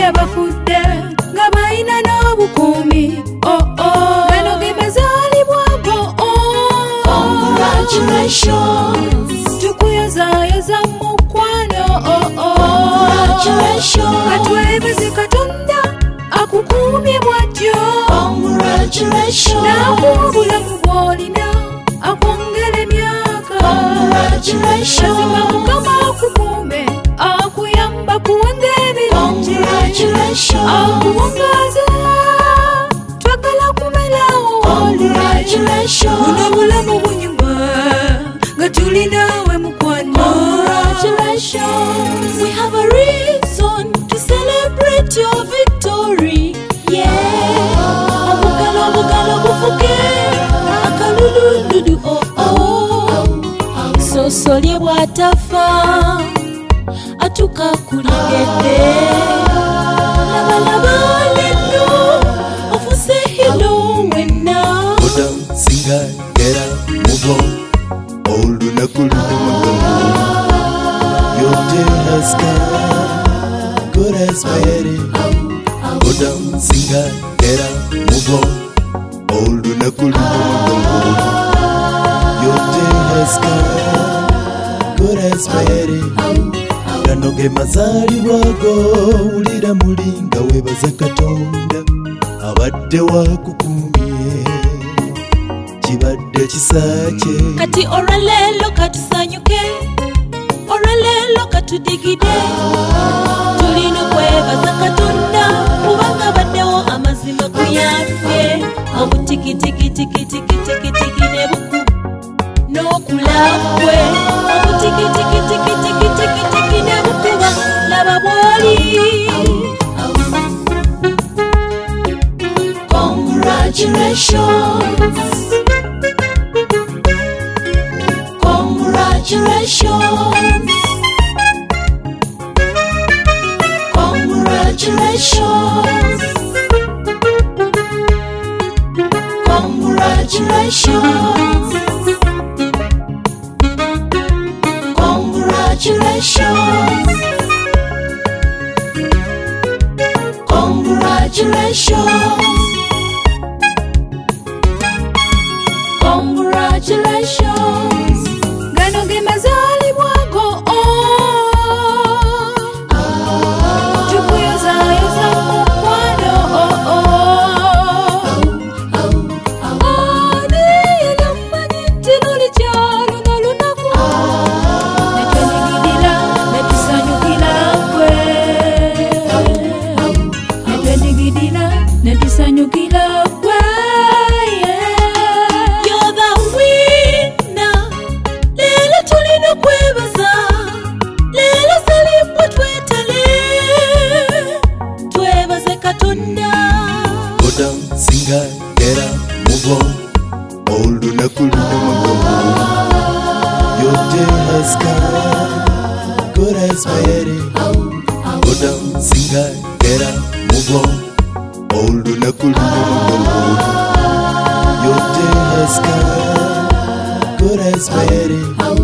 abafudde nga balina n'obukuumi gano ge mazaalibwago Congratulations tukuyozaayoza mukwano katwebaze Katonda akukuumye bw'atyo n'akuwa obulamu bw'olina akwongera emyaka mazima Mukama akukuume akuyamba kuwanga ebirungi akuwangaaza twagala kumalawo buno bulamu bunyuma nga tulinawe mukwano. We have a reason to celebrate your victory. Obugalo bufuke akalululudu sosolye bw'atafa atuka kuligedde labalaba leno ofuse hilo wenna. Go down, sing high, get up, move on. Old enough to your day has come, good as ready. Go down, sing high, get up, move on. Old enough to your day has come, good as ready. Gano ge mazaalibwago wulira mulinga weebaza Katonda abadde wakukuumye kibadde kisaakye kati olwaleero katusanyuke olwaleero katudigide tulina okwebaza Katonda kubanga baddewo amazima kuyambye obutikitikitikitikitikitikitiki ne buku n'okulabwe obutikitikitikitikitiki ne bukuba laba bw'oli. Congratulations Congratulations Congratulations Congratulations Congratulations Congratulations Congratulations gano ge mazaalibwago tukuyozaayoza mukwano ani yalamanyi nti luli kyalo n'olunaku netwenigidira netusanyukira gwe netwenigidira netusanyukira gwe. Go down, sing high, get up, move on. Old enough your day has come, good as ready. Go down, sing high, get up, move on. Old enough your day has come, good as ready.